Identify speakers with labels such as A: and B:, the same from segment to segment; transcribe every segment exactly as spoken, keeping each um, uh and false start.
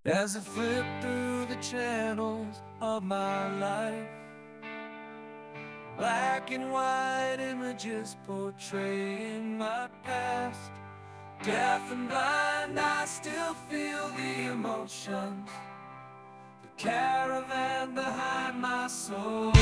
A: As I flip through the channels of my life, black and white images portraying my past. Deaf and blind, I still feel the emotions, the caravan behind my soul.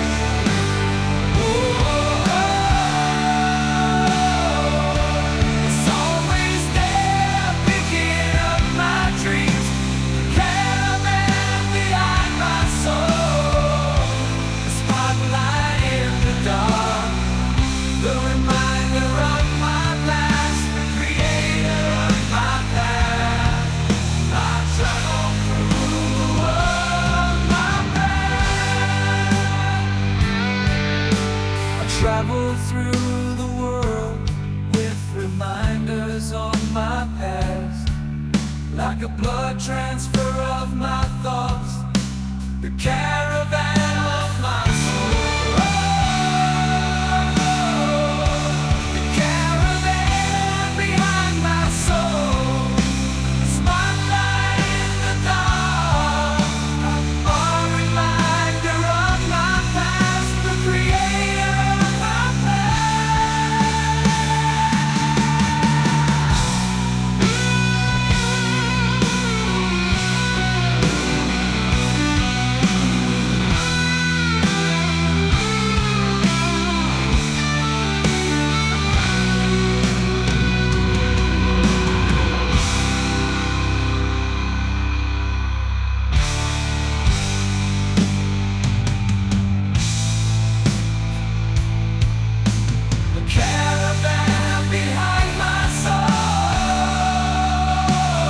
A: Travel through the world with reminders on my past, like a blood transfer of my thoughts. The